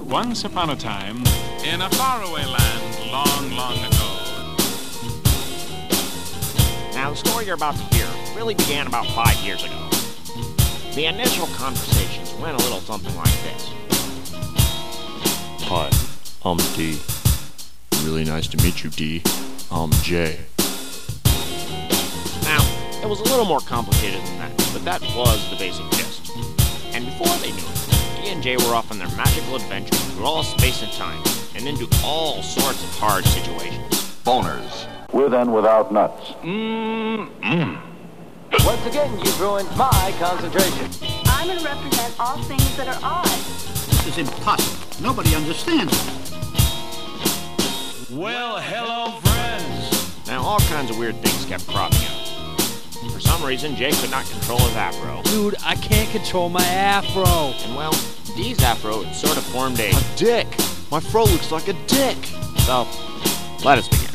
Once upon a time, in a faraway land long, long ago. Now, the story you're about to hear really began about 5 years ago. The initial conversations went a little something like this. Hi, I'm D. Really nice to meet you, D. I'm J. Now, it was a little more complicated than that, but that was the basic gist. And before they knew it, D and J were off on their magical adventure through all space and time, and into all sorts of hard situations. Boners. With and without nuts. Once again, you've ruined my concentration. I'm going to represent all things that are odd. This is impossible. Nobody understands it. Well, hello, friends. Now, all kinds of weird things kept cropping up. For some reason, Jay could not control his afro. Dude, I can't control my afro. And well, D's afro had sort of formed a Dick! My fro looks like a dick! So, let us begin.